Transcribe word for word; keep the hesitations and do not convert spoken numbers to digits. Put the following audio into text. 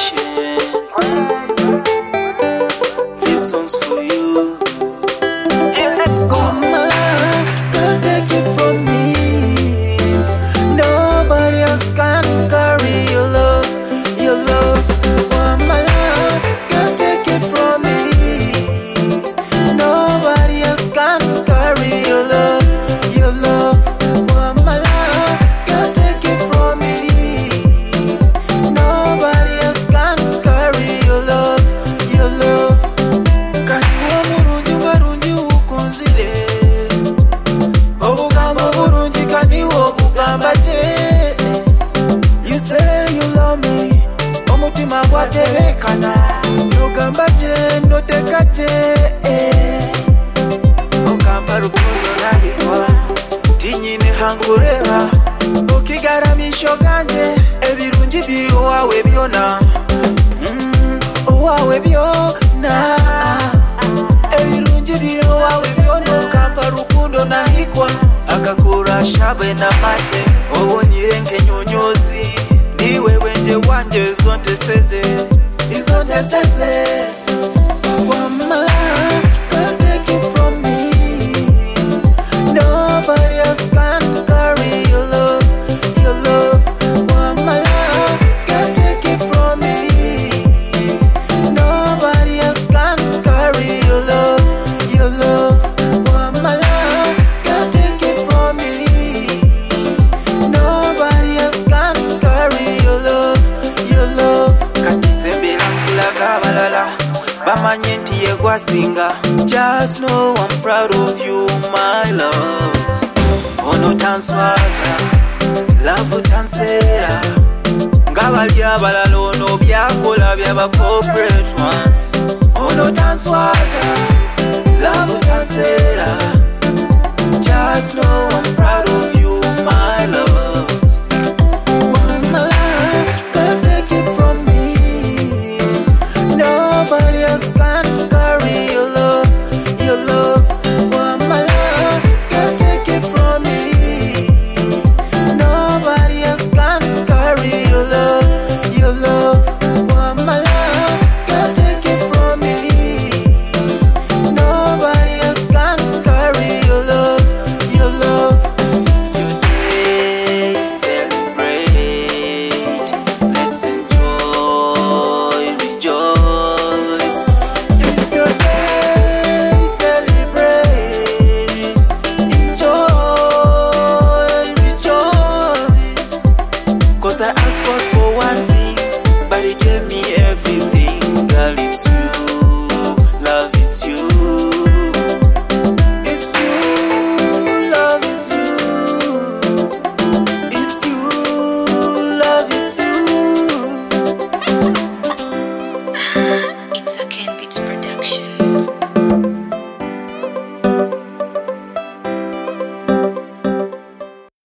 patience. This song's for you. And let's go. My love, don't take it from me. Nobody else can carry your love, your love. Oh, my love, don't take it from me. Nobody else can carry your love, your love. Oh, my love, don't take it from me. Nobody else can carry your love, your love. Kaniwa murungi marungi ukunzire. Obugamba burungi kaniwa obugamba je. You say you love me, omutima gwaterekana. Nogamba je, noteka je. Ogamba rukundo nahitwa, tinyine hankureba. Okigaramisho ganje, ebirungi biri owawe byona. Mm, owawe byona. Ebirungi biri owawe byona. Ogamba rukundo nahikwa, akakura shabe na mate. Obonyire nkenyonyozi, niwe wenje wanje zonteseze, izonteseze. Oh, my love, can't take it from me. Nobody else can carry your love, your love. Oh, my love, can't take it from me. Nobody else can carry your love, your love. Oh, my love, can't take it from me. Nobody else can carry your love, your love. Katisembera nkulaga abalala bamanye nti ye gwasinga. Just know I'm proud of you, my love. Ono tanswaza, love tansera. Ngabali abalala ono byakola byaba corporate ones. Ono tanswaza, love tansera. Just know I'm proud of you, my love. Oh, my love, can't take it from me. Nobody else can carry your love, your love. Oh, my love, can't take it from me. Nobody else can carry your love, your love. Oh, my love, can't take it from me. Nobody else can carry your love, your love. It's your day, celebrate. Let's enjoy, rejoice. It's your day, celebrate, enjoy, rejoice. Cause I asked God for one thing, but He gave me everything. Girl, it's you.